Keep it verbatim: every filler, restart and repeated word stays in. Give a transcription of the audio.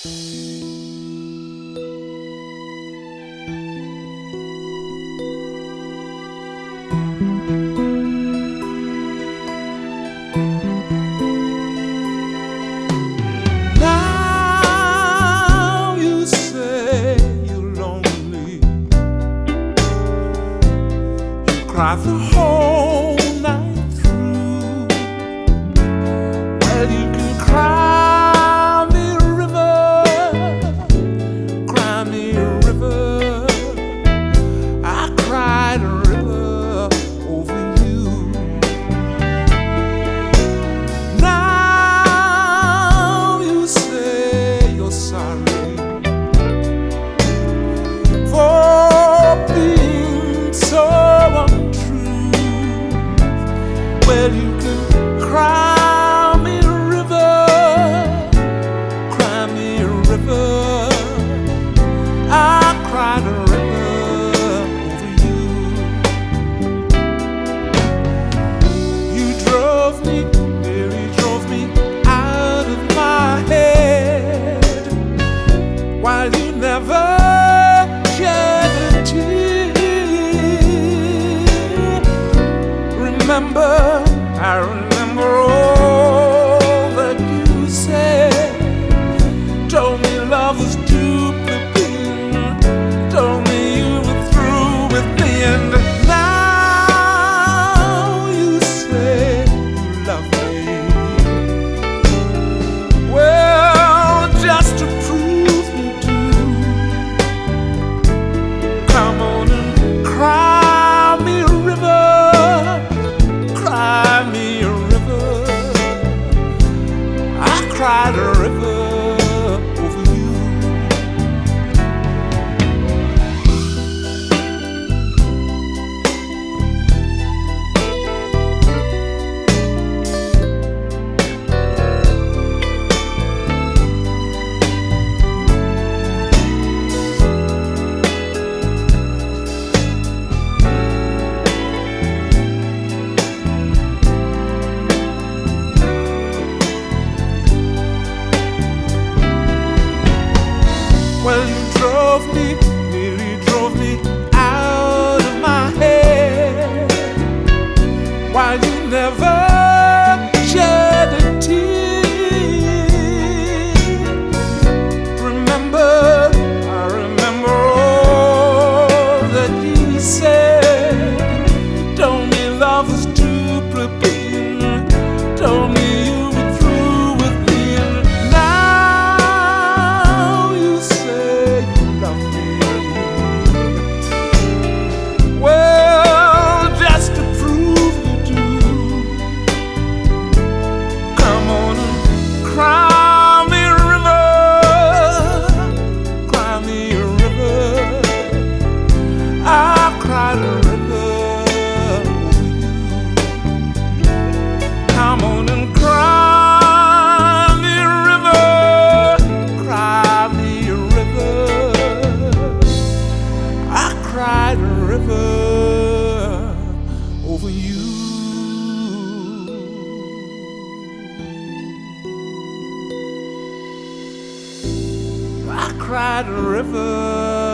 Now you say you're lonely. You cry the whole night through. Well, you can cry me a river, cry me a river. I cried a river over you. Now you say you're sorry for being so untrue. Well, you can cry me a river, cry me a river. I cried a river over you. You drove me, nearly drove me out of my head, while you never shed a tear. Remember, I remember all that you said. Told me love was too plebeian, told me you were through with me, and now you say you love me. Well, just to prove you do, come on and cry me a river, cry me a river. I cried a river over you. Well, you drove me, nearly drove me out of my head, while you never shed a tear. Remember, I remember all that you said. Told me love was too plebeian, told me you were through with me, and now you say you love me. Well, just to prove you do, come on and cry me a river, cry me a river. I cried a river over you. Come on and cry me a river, cry me a river. I cried a river over you. I cried a river